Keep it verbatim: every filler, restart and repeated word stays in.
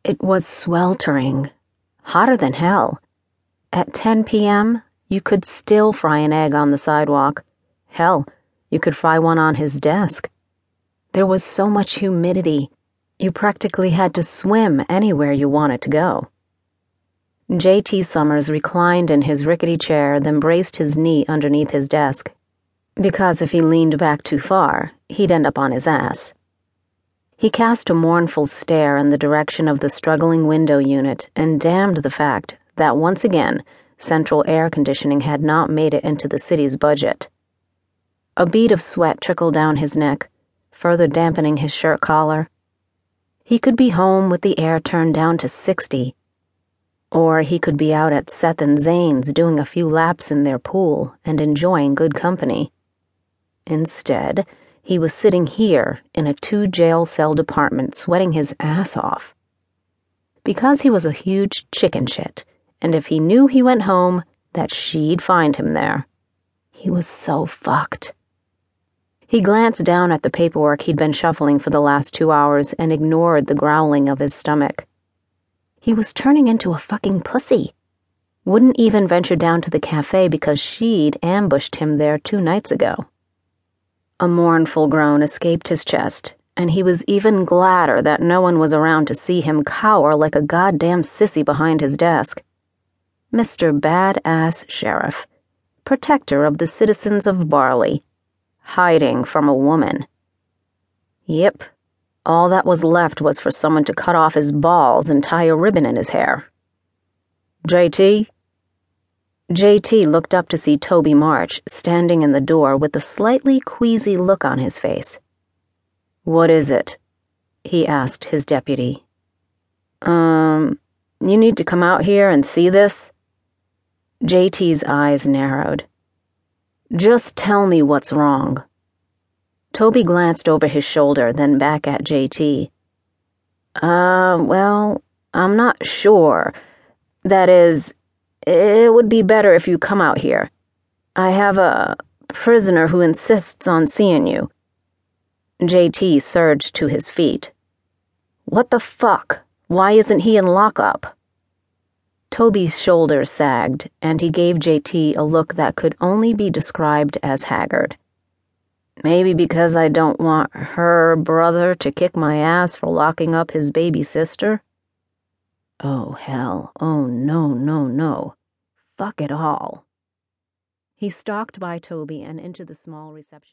It was sweltering, hotter than hell. At ten p.m., you could still fry an egg on the sidewalk. Hell, you could fry one on his desk. There was so much humidity, you practically had to swim anywhere you wanted to go. J T Summers reclined in his rickety chair, then braced his knee underneath his desk, because if he leaned back too far, he'd end up on his ass. He cast a mournful stare in the direction of the struggling window unit and damned the fact that once again, central air conditioning had not made it into the city's budget. A bead of sweat trickled down his neck, further dampening his shirt collar. He could be home with the air turned down to sixty, or he could be out at Seth and Zane's doing a few laps in their pool and enjoying good company. Instead, he was sitting here in a two-jail cell department sweating his ass off. Because he was a huge chicken shit, and if he knew he went home, that she'd find him there. He was so fucked. He glanced down at the paperwork he'd been shuffling for the last two hours and ignored the growling of his stomach. He was turning into a fucking pussy. Wouldn't even venture down to the cafe because she'd ambushed him there two nights ago. A mournful groan escaped his chest, and he was even gladder that no one was around to see him cower like a goddamn sissy behind his desk. Mister Badass Sheriff, protector of the citizens of Barley, hiding from a woman. Yep, all that was left was for someone to cut off his balls and tie a ribbon in his hair. J T? J T looked up to see Toby March standing in the door with a slightly queasy look on his face. "What is it?" he asked his deputy. Um, you need to come out here and see this?" J T's eyes narrowed. "Just tell me what's wrong." Toby glanced over his shoulder, then back at J T. Uh, well, I'm not sure. That is, it would be better if you come out here. I have a prisoner who insists on seeing you." J T surged to his feet. "What the fuck? Why isn't he in lockup?" Toby's shoulders sagged, and he gave J T a look that could only be described as haggard. "Maybe because I don't want her brother to kick my ass for locking up his baby sister?" Oh, hell. Oh, no, no, no. Fuck it all. He stalked by Toby and into the small reception.